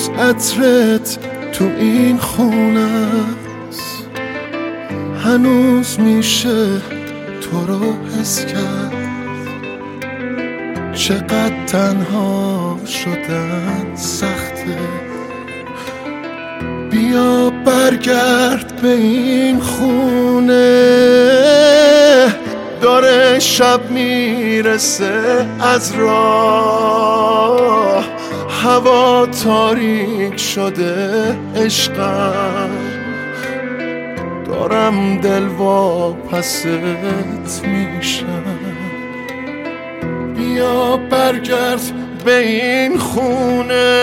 هنوز عطرت تو این خونه است، هنوز میشه تو رو حس کرد. چقدر تنها شدن سخته، بیا برگرد به این خونه. داره شب میرسه از راه، هوا تاریک شده عشقم، دارم دل واپست میشم. بیا برگرد به این خونه.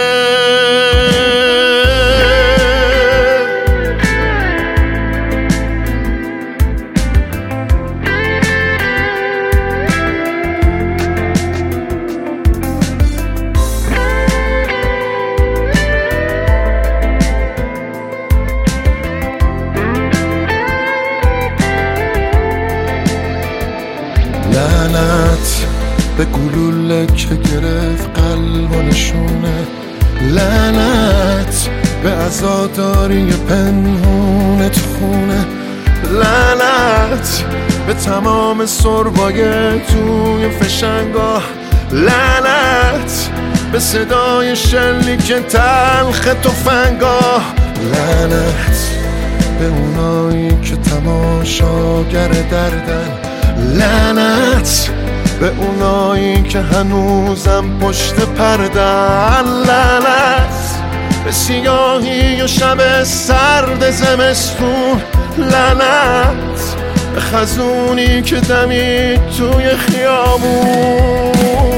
لعنت به گلوله که گرفت قلب و نشونه، لعنت به عزاداری پنهون تو خونه، لعنت به تمام سربای توی فشنگاه، لعنت به صدای شلیک تلخ تفنگاه، لعنت به اونایی که تماشاگر دردن، لعنت به اونایی که هنوزم پشت پردن، لعنت به سیاهی و شب سرد زمستون، لعنت به خزونی که دمید توی خیابون.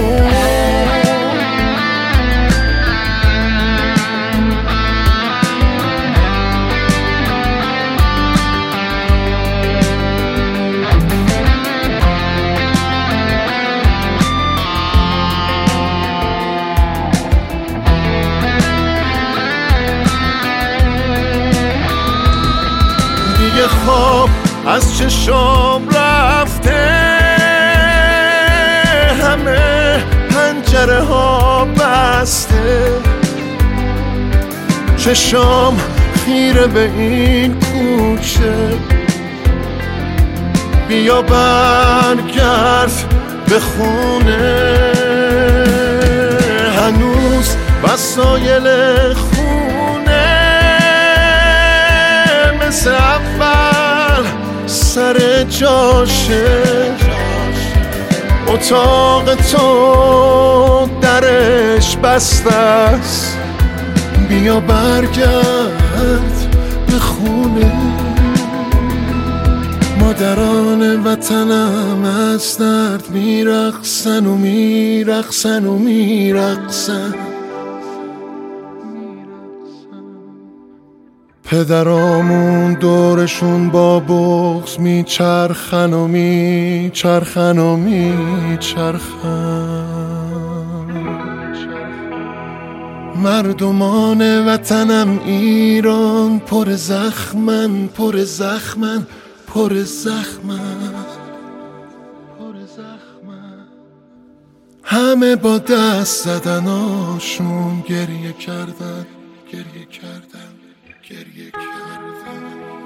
دیگه خواب از چشم رفته، همه پنجره ها بسته، چشم خیره به این کوچه. بیا برگرد به خونه، هنوز وسایل خونه مثل اول سر جاشه. اتاق تو درش بسته است، بیا برگرد به خونه. مادران وطنم از درد میرقصن و میرقصن و میرقصن، پدرامون دورشون با بغض میچرخن و میچرخن و میچرخن. مردمان وطنم ایران پر زخمن، پر زخمن، پر زخمن، پر زخمن. همه با دست زدناشون گریه کردن، گریه کردن، گریه کردن.